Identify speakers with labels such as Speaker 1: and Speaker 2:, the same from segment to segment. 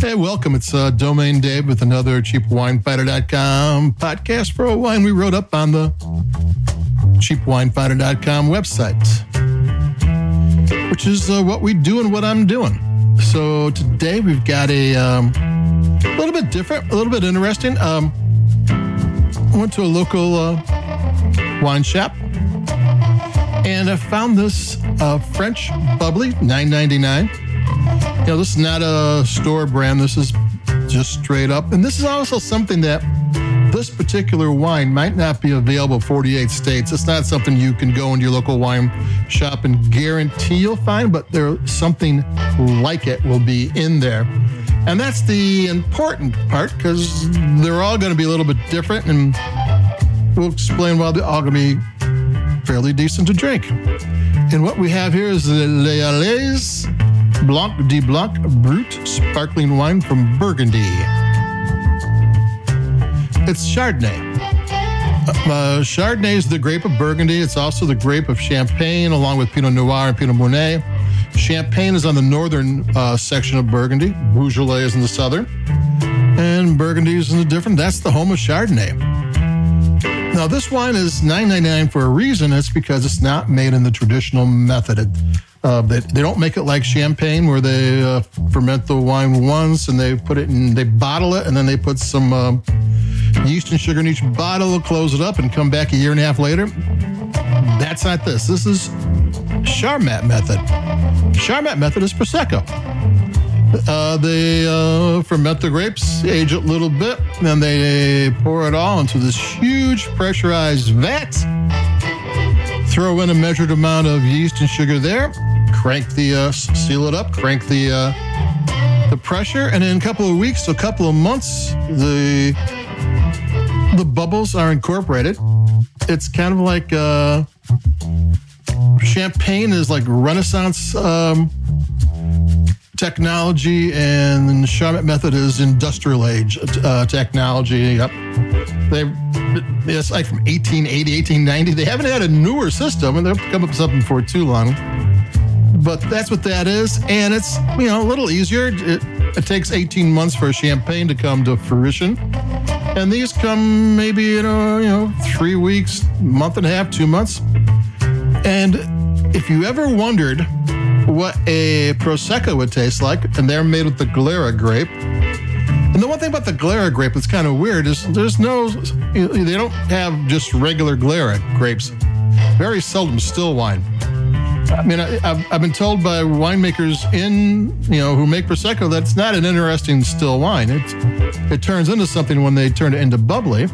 Speaker 1: Hey, welcome. It's Domain Dave with another CheapWineFighter.com podcast for a wine we wrote up on the CheapWineFighter.com website, which is what we do and what I'm doing. So today we've got a little bit different, a little bit interesting. I went to a local wine shop and I found this French bubbly, $9.99. You know, this is not a store brand. This is just straight up. And this is also something that this particular wine might not be available in 48 states. It's not something you can go into your local wine shop and guarantee you'll find, but something like it will be in there. And that's the important part because they're all going to be a little bit different, and we'll explain why they're all going to be fairly decent to drink. And what we have here is the Les Allées Blanc de Blanc Brut sparkling wine from Burgundy. It's Chardonnay. Chardonnay is the grape of Burgundy. It's also the grape of Champagne, along with Pinot Noir and Pinot Meunier. Champagne is on the northern section of Burgundy. Beaujolais is in the southern. And Burgundy is in the different. That's the home of Chardonnay. Now, this wine is $9.99 for a reason. It's because it's not made in the traditional method. They don't make it like Champagne, where they ferment the wine once and they put it in, they bottle it, and then they put some yeast and sugar in each bottle, close it up, and come back a year and a half later. That's not this. This is Charmat method. Charmat method is Prosecco. They ferment the grapes, age it a little bit, then they pour it all into this huge pressurized vat. Throw in a measured amount of yeast and sugar there. Crank the, seal it up, crank the pressure, and in a couple of weeks, a couple of months, the bubbles are incorporated. It's kind of like Champagne is like Renaissance technology, and the Charmat method is industrial age technology. Yep. It's like from 1880, 1890. They haven't had a newer system, and they'll come up with something for too long. But that's what that is, and it's, you know, a little easier. It takes 18 months for a Champagne to come to fruition, and these come maybe in 3 weeks, month and a half, 2 months. And if you ever wondered what a Prosecco would taste like, and they're made with the Glera grape. And the one thing about the Glera grape that's kind of weird is they don't have just regular Glera grapes. Very seldom still wine. I mean, I've been told by winemakers who make Prosecco that it's not an interesting still wine. It turns into something when they turn it into bubbly.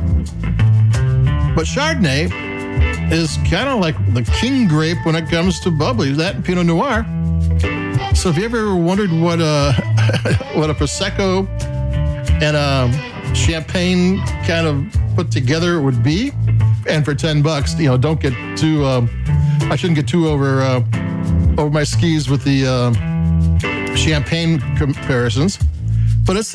Speaker 1: But Chardonnay is kind of like the king grape when it comes to bubbly. That and Pinot Noir. So if you ever wondered what a Prosecco and a Champagne kind of put together would be, and for $10, don't get too. I shouldn't get too over my skis with the Champagne comparisons. But it's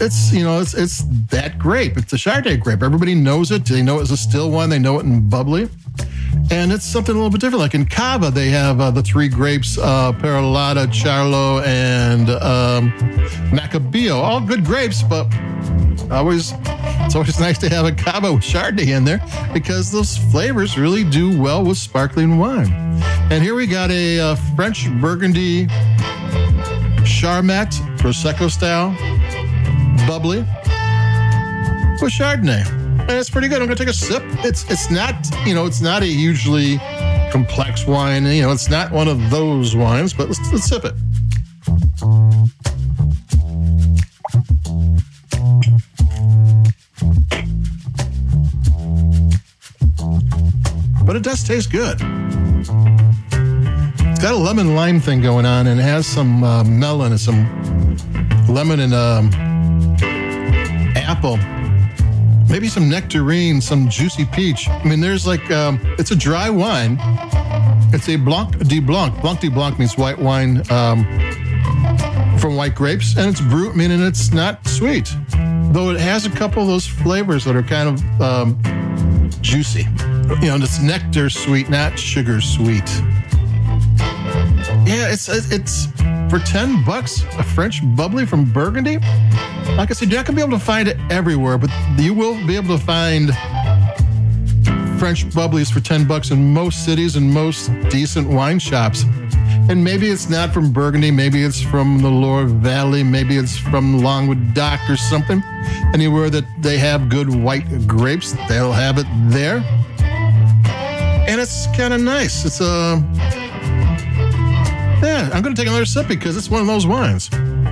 Speaker 1: that grape. It's the Chardonnay grape. Everybody knows it. They know it's a still wine. They know it in bubbly. And it's something a little bit different. Like in Cava, they have the three grapes, Perlada, Charlo, and Macabeo. All good grapes, but it's always nice to have a Cava with Chardonnay in there because those flavors really do well with sparkling wine. And here we got a French Burgundy Charmat, Prosecco style, bubbly, with Chardonnay. And it's pretty good. I'm going to take a sip. It's not a hugely complex wine. It's not one of those wines, but let's sip it. But it does taste good. It's got a lemon lime thing going on, and it has some melon and some lemon and apple. Maybe some nectarine, some juicy peach. I mean, there's it's a dry wine. It's a Blanc de Blanc. Blanc de Blanc means white wine from white grapes, and it's brut, meaning it's not sweet. Though it has a couple of those flavors that are kind of juicy. It's nectar sweet, not sugar sweet. Yeah, it's for $10, a French bubbly from Burgundy. Like I said, you're not going to be able to find it everywhere, but you will be able to find French bubblies for $10 in most cities and most decent wine shops. And maybe it's not from Burgundy, maybe it's from the Loire Valley, maybe it's from Languedoc or something. Anywhere that they have good white grapes, they'll have it there. And it's kind of nice. It's yeah, I'm going to take another sip because it's one of those wines.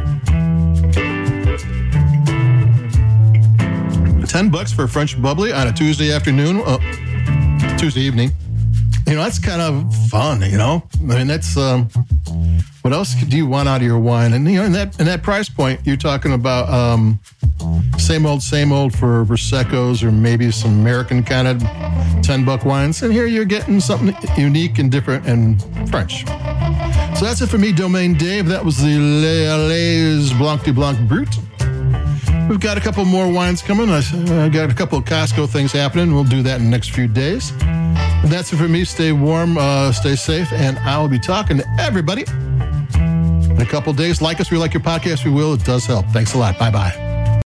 Speaker 1: $10 for a French bubbly on a Tuesday afternoon, Tuesday evening. You know, that's kind of fun, you know? I mean, that's, what else do you want out of your wine? And, you know, in that price point, you're talking about same old for Prosecco's or maybe some American kind of $10 wines. And here you're getting something unique and different and French. So that's it for me, Domaine Dave. That was the Les Blanc du Blanc Brut. We've got a couple more wines coming. I got a couple of Costco things happening. We'll do that in the next few days. And that's it for me. Stay warm, stay safe, and I'll be talking to everybody in a couple of days. Like us, we like your podcast, we will. It does help. Thanks a lot. Bye-bye.